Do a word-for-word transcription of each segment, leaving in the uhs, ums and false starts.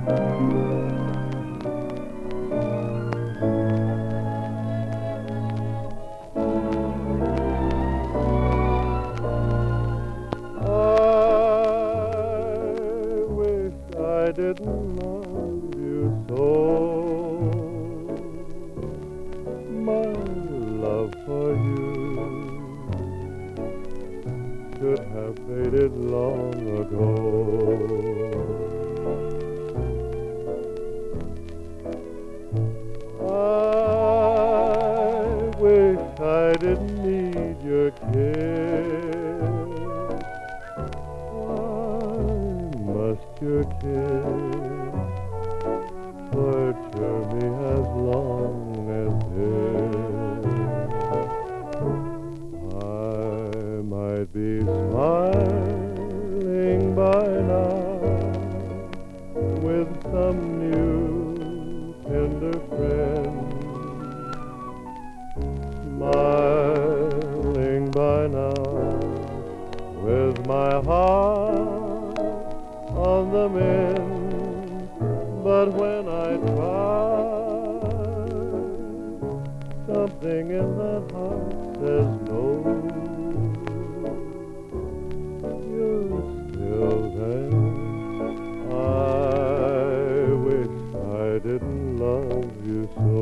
I didn't love you so. My love for you should have faded long ago. I wish I didn't need your kiss. Must your kiss torture me as long as this? I might be smiling by now with some new tender friend, smiling by now with my heart on the mend. But when I try, something in that heart says no. You're still there. I wish I didn't love you so.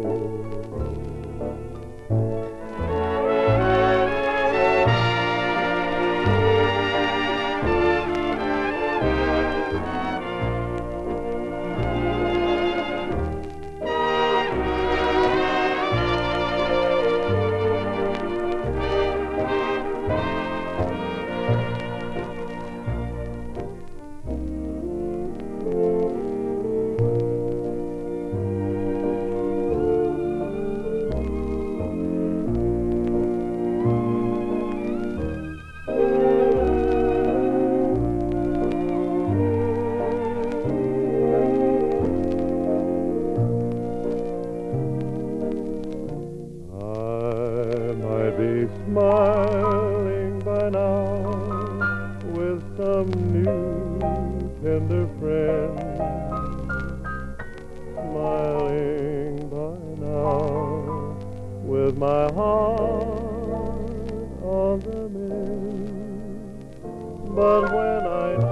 Be smiling by now with some new tender friend, smiling by now with my heart on the mend. But when I